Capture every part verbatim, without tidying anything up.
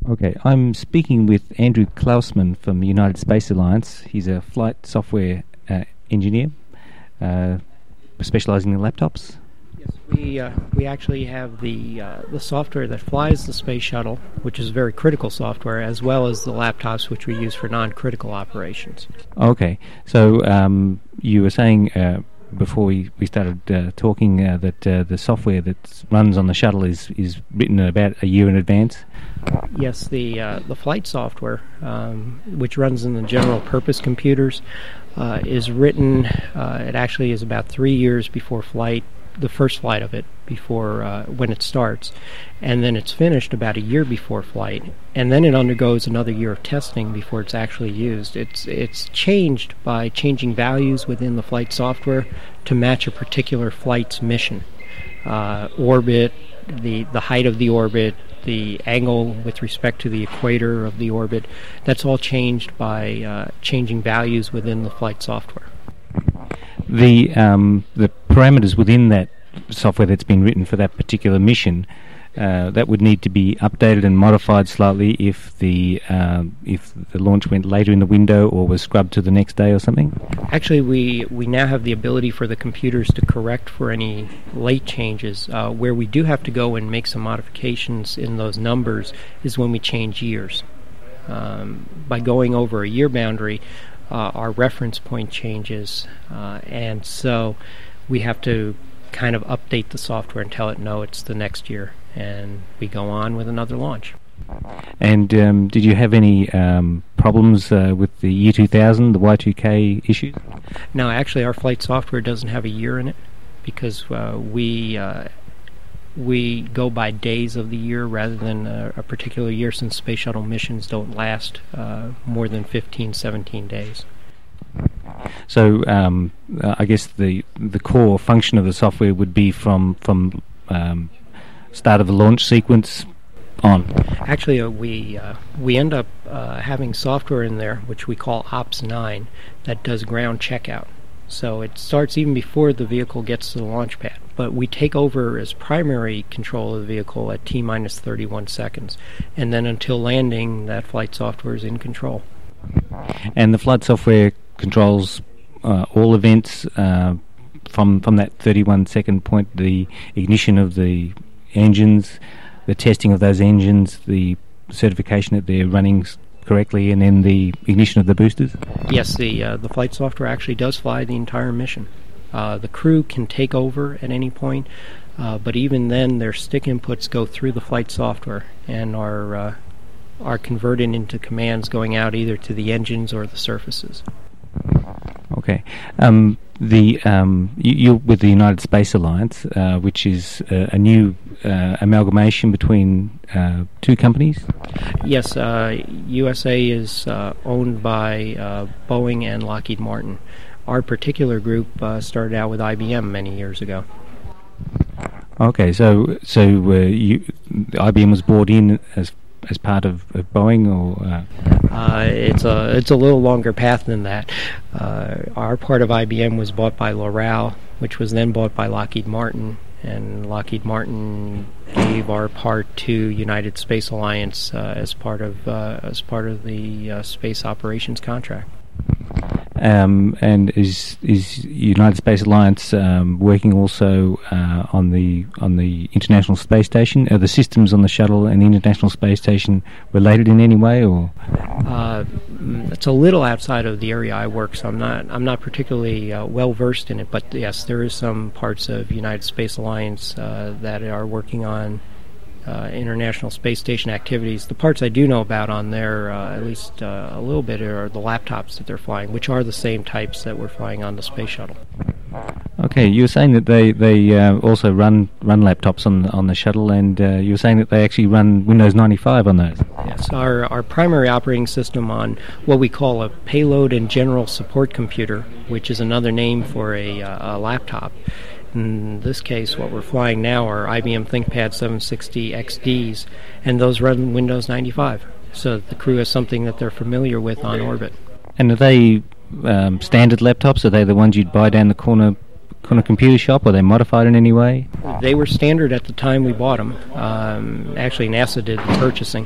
Okay, I'm speaking with Andrew Klausman from the United Space Alliance. He's a flight software uh, engineer uh, specialising in laptops. Yes, we uh, we actually have the uh, the software that flies the space shuttle, which is very critical software, as well as the laptops which we use for non-critical operations. Okay, so um, you were saying uh, before we, we started uh, talking uh, that uh, the software that runs on the shuttle is, is written about a year in advance? Yes, the uh, the flight software, um, which runs in the general purpose computers, uh, is written, uh, it actually is about three years before flight, the first flight of it, before uh, when it starts, and then it's finished about a year before flight, and then it undergoes another year of testing before it's actually used. It's it's changed by changing values within the flight software to match a particular flight's mission, uh, orbit, the the height of the orbit, the angle with respect to the equator of the orbit. That's all changed by uh, changing values within the flight software. The um, the parameters within that software that's been written for that particular mission, uh, that would need to be updated and modified slightly if the uh, if the launch went later in the window or was scrubbed to the next day or something? Actually, we, we now have the ability for the computers to correct for any late changes. Uh, where we do have to go and make some modifications in those numbers is when we change years. Um, by going over a year boundary, uh, our reference point changes, uh, and so we have to kind of update the software and tell it, no, it's the next year, and we go on with another launch. And um, did you have any um, problems uh, with the year two thousand, the Y two K issues? No, actually our flight software doesn't have a year in it because uh, we uh, we go by days of the year rather than a, a particular year, since space shuttle missions don't last uh, more than fifteen, seventeen days. So um, uh, I guess the the core function of the software would be from from um, start of the launch sequence on. Actually, uh, we uh, we end up uh, having software in there which we call Ops nine that does ground checkout. So it starts even before the vehicle gets to the launch pad. But we take over as primary control of the vehicle at T minus thirty-one seconds, and then until landing, that flight software is in control. And the flight software controls uh, all events uh, from from that thirty-one second point, the ignition of the engines, the testing of those engines, the certification that they're running s- correctly, and then the ignition of the boosters? Yes, the uh, the flight software actually does fly the entire mission. Uh, the crew can take over at any point, uh, but even then their stick inputs go through the flight software and are uh, are converted into commands going out either to the engines or the surfaces. Okay. Um, the um, you, you're with the United Space Alliance, uh, which is uh, a new uh, amalgamation between uh, two companies? Yes, uh, U S A is uh, owned by uh, Boeing and Lockheed Martin. Our particular group uh, started out with I B M many years ago. Okay, so so uh, you, I B M was brought in as as part of, of Boeing, or uh? Uh, it's a it's a little longer path than that. Uh, our part of I B M was bought by Loral, which was then bought by Lockheed Martin, and Lockheed Martin gave our part to United Space Alliance uh, as part of uh, as part of the uh, space operations contract. Um, and is is United Space Alliance um, working also uh, on the on the International Space Station? Are the systems on the shuttle and the International Space Station related in any way, or? Uh, it's a little outside of the area I work, so I'm not I'm not particularly uh, well versed in it. But yes, there is some parts of United Space Alliance uh, that are working on Uh, International Space Station activities. The parts I do know about on there, uh, at least uh, a little bit, are the laptops that they're flying, which are the same types that we're flying on the space shuttle. Okay, you were saying that they they uh, also run run laptops on on the shuttle, and uh, you were saying that they actually run Windows ninety-five on those. Yes, our our primary operating system on what we call a payload and general support computer, which is another name for a, uh, a laptop. In this case, what we're flying now are I B M ThinkPad seven sixty X Ds, and those run Windows ninety-five, so that the crew has something that they're familiar with on orbit. And are they um, standard laptops? Are they the ones you'd buy down the corner corner computer shop? Are they modified in any way? They were standard at the time we bought them. Um, actually, NASA did the purchasing.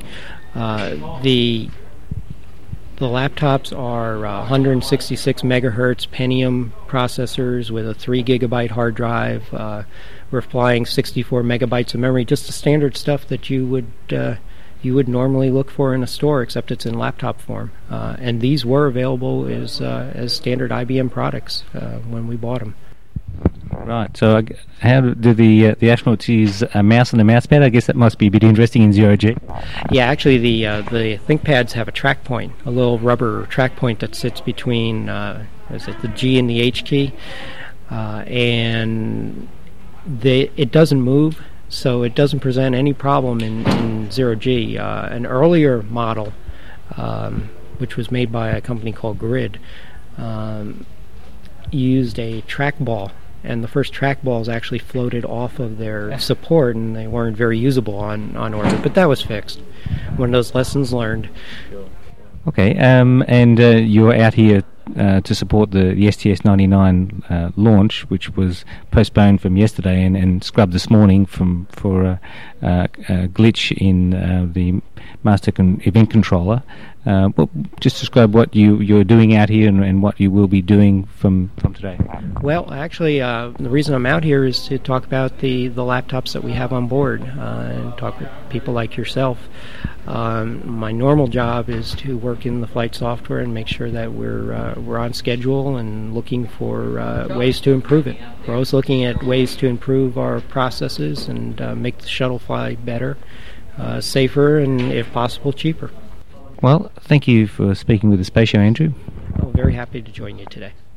Uh, the the laptops are uh, one hundred sixty-six megahertz Pentium processors with a three gigabyte hard drive. Uh, we're flying sixty-four megabytes of memory, just the standard stuff that you would uh, you would normally look for in a store, except it's in laptop form. Uh, and these were available as uh, as standard I B M products uh, when we bought them. Right. So, uh, how do the uh, the astronauts use a mouse and a mouse pad? I guess that must be a bit interesting in zero G. Yeah, actually, the uh, the ThinkPads have a track point, a little rubber track point that sits between uh, is it the G and the H key, uh, and they it doesn't move, so it doesn't present any problem in, in zero G. Uh, an earlier model, um, which was made by a company called Grid, um, used a trackball. And the first trackballs actually floated off of their support, and they weren't very usable on, on orbit. But that was fixed. One of those lessons learned. Okay, um, and uh, you're out here uh, to support the, the S T S ninety-nine uh, launch, which was postponed from yesterday and, and scrubbed this morning from for a, a, a glitch in uh, the master con- event controller. Uh, well, just describe what you, you're doing out here and, and what you will be doing from, from today. Well, actually, uh, the reason I'm out here is to talk about the, the laptops that we have on board uh, and talk with people like yourself. Um, my normal job is to work in the flight software and make sure that we're uh, we're on schedule and looking for uh, ways to improve it. We're always looking at ways to improve our processes and uh, make the shuttle fly better, uh, safer, and if possible, cheaper. Well, thank you for speaking with the Space Show, Andrew. I'm very happy to join you today.